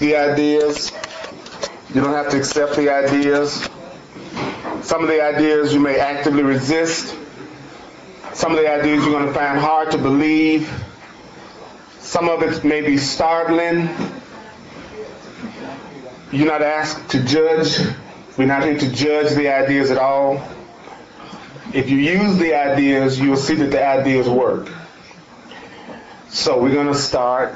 The ideas. You don't have to accept the ideas. Some of the ideas you may actively resist. Some of the ideas you're going to find hard to believe. Some of it may be startling. You're not asked to judge. We're not here to judge the ideas at all. If you use the ideas, you will see that the ideas work. So we're going to start.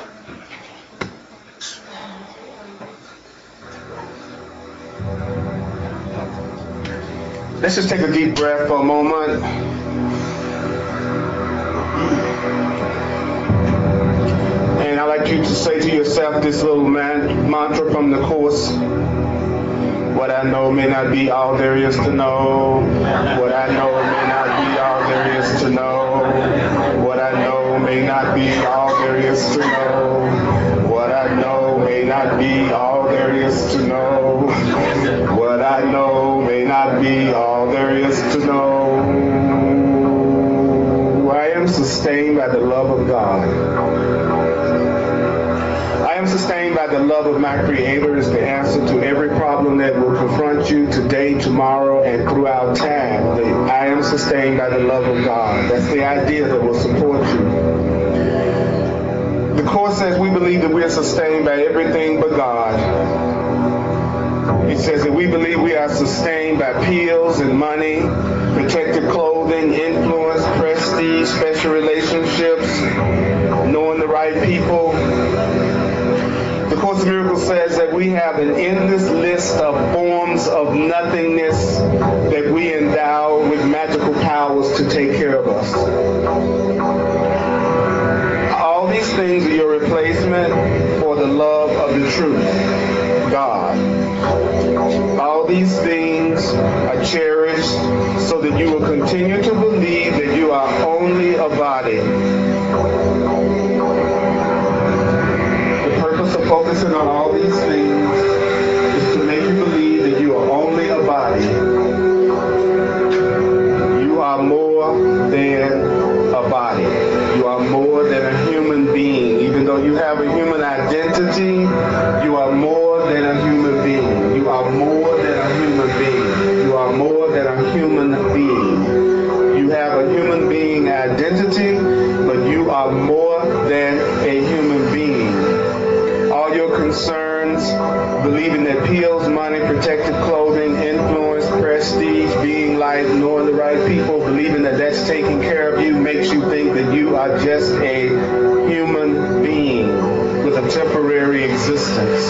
Let's just take a deep breath for a moment. And I'd like you to say to yourself this little mantra from the Course. What I know may not be all there is to know. What I know may not be all there is to know. What I know may not be all there is to know. What I know may not be all there is to know. What I know may not be all there is to know. I am sustained by the love of God. I am sustained by the love of my Creator is the answer to every problem that will confront you today, tomorrow, and throughout time. I am sustained by the love of God. That's the idea that will support you. The Course says we believe that we are sustained by everything but God. It says that we believe we are sustained by pills and money, protective clothing, influence, prestige, special relationships, knowing the right people. The Course of Miracles says that we have an endless list of forms of nothingness that we endow with magical powers to take care of us. All these things are your replacement for the love of the truth, God. All these things are cherished so that you will continue to believe that you are only a body. The purpose of focusing on all these things is to make you believe that you are only a body. You are more than a body. You are more than a human being. Even though you have a human identity, you are more than a human being. You are more than a human being. You are more than a human being. You have a human being identity, but you are more than a human being. All your concerns, believing that pills, money, protective clothing, influence, prestige, being liked, knowing the right people, believing that that's taking care of you, makes you think that you are just a human being with a temporary existence.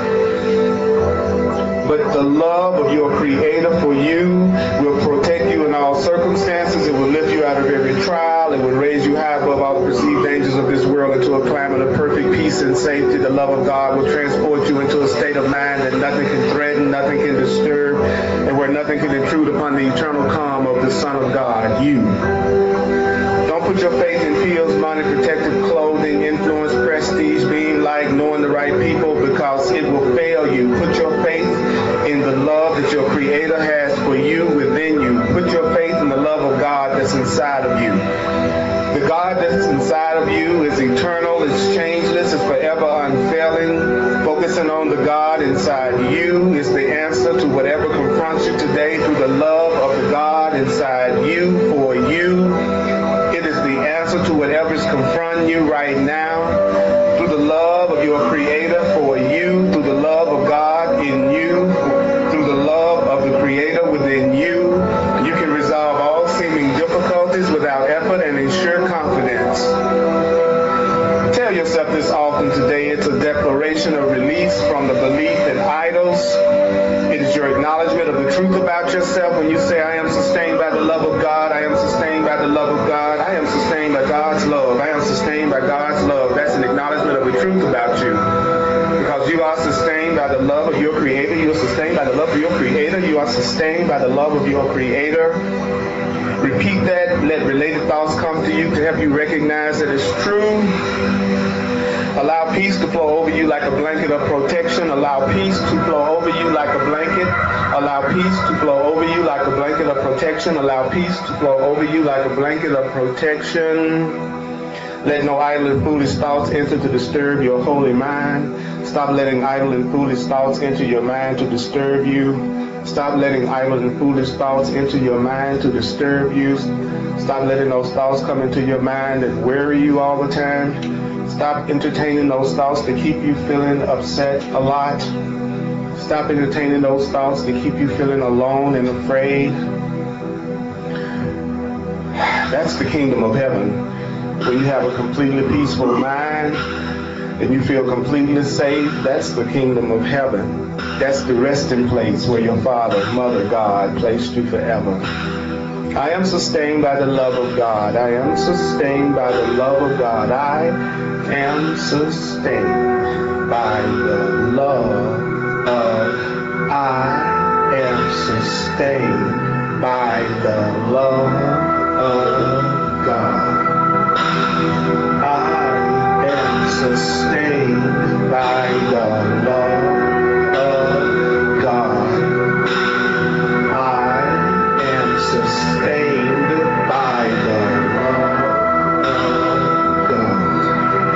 But the love of your Creator for you will protect you in all circumstances. It will lift you out of every trial. It will raise you high above all the perceived dangers of this world into a climate of perfect peace and safety. The love of God will transport you into a state of mind that nothing can threaten, nothing can disturb, and where nothing can intrude upon the eternal calm of the Son of God, you. Don't put your faith in pills, money, protective clothing, influence, prestige, being liked, knowing the right people, because it will fail you. Put your faith in the love that your Creator has for you within you. Put your faith in the love of God that's inside of you. The God that's inside of you is eternal, it's changeless, it's forever unfailing. Focusing on the God inside you is the answer to whatever confronts you today through the love of the God inside you for you. It is the answer to whatever is confronting you right now through the love of your Creator for you, through the love of God in you, through the love of the Creator within you. You can resolve all seeming difficulties without effort and ensure confidence. Tell yourself this often today. It's a declaration of release from the belief in idols. It is your acknowledgement of the truth about yourself when you say, I am sustained by the love of God. I am sustained by the love of God. I am sustained by God's love. I am sustained by God's love. That's an acknowledgement of the truth about you. Because you are sustained by the love of your Creator. You are sustained by the love of your Creator. You are sustained by the love of your Creator. Repeat that. Let related thoughts come to you to help you recognize that it's true. Allow peace to flow over you like a blanket of protection. Allow peace to flow over you like a blanket. Allow peace to flow over you like a blanket of protection. Allow peace to flow over you like a blanket of protection. Let no idle and foolish thoughts enter to disturb your holy mind. Stop letting idle and foolish thoughts enter your mind to disturb you. Stop letting idle and foolish thoughts enter your mind to disturb you. Stop letting those thoughts come into your mind that worry you all the time. Stop entertaining those thoughts that keep you feeling upset a lot. Stop entertaining those thoughts that keep you feeling alone and afraid. That's the kingdom of heaven, where you have a completely peaceful mind and you feel completely safe. That's the kingdom of heaven. That's the resting place where your Father, Mother, God placed you forever. I am sustained by the love of God. I am sustained by the love of God. I am sustained by the love of I am sustained by the love of God. I am sustained by the love of God. I am sustained by the love of God.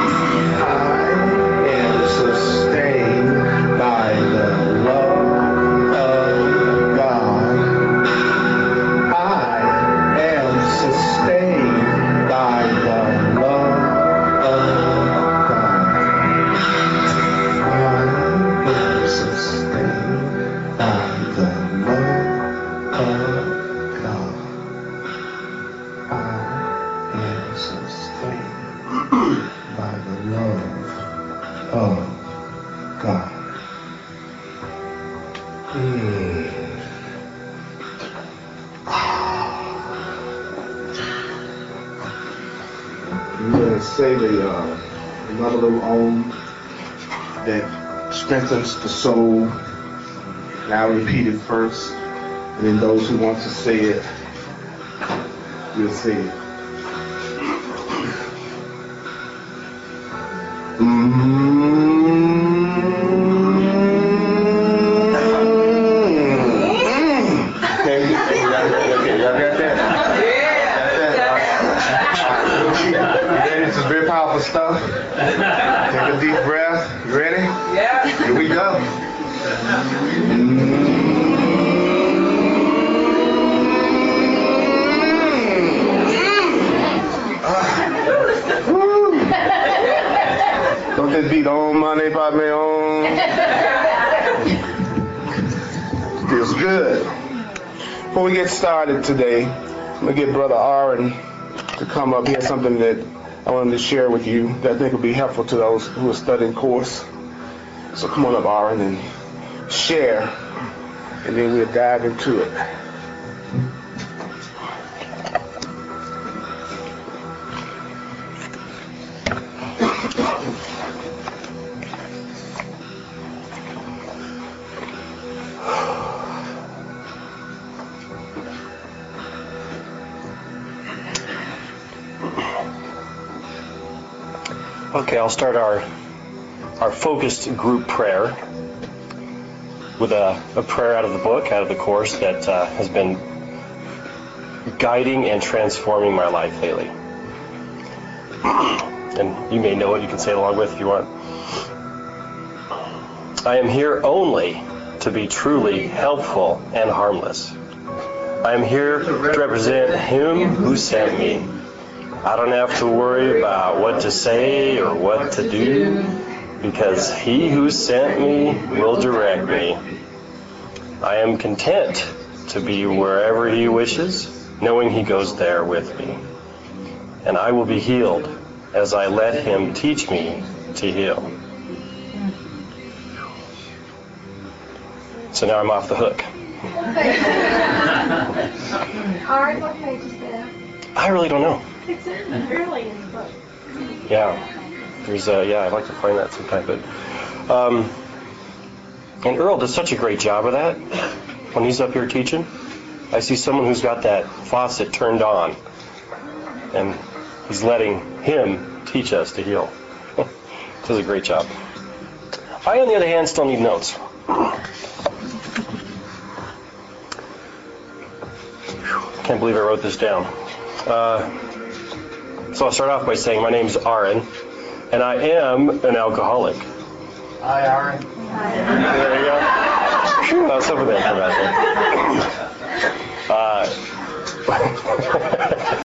I am sustained by the love of God. I am sustained by the love of God. I am sustained by the love of God. I am sustained by the love of God. I'm going to say another little ohm that strengthens the soul. And I'll repeat it first, and then those who want to say it, will say it. Okay, y'all got that? Yeah. This is very powerful stuff. Take a deep breath. You ready? Yeah. Here we go. Don't this beat on money, pop me on? Feels good. Before we get started today, I'm going to get Brother Aaron to come up. He has something that I wanted to share with you that I think will be helpful to those who are studying course. So come on up, Aaron, and share, and then we'll dive into it. Okay, I'll start our focused group prayer with a prayer out of the book, out of the course that has been guiding and transforming my life lately. And you may know it, you can say it along with if you want. I am here only to be truly helpful and harmless. I am here to represent Him who sent me. I don't have to worry about what to say or what to do, because He who sent me will direct me. I am content to be wherever He wishes, knowing He goes there with me. And I will be healed as I let Him teach me to heal. So now I'm off the hook. Art, what page is that? I really don't know. It's early in the book. Yeah, there's I'd like to find that sometime. But and Earl does such a great job of that when he's up here teaching. I see someone who's got that faucet turned on, and he's letting him teach us to heal. Does a great job. I, on the other hand, still need notes. Can't believe I wrote this down. So I'll start off by saying my name's Aaron, and I am an alcoholic. Hi, Aaron. There you go. Phew, that was something there for that.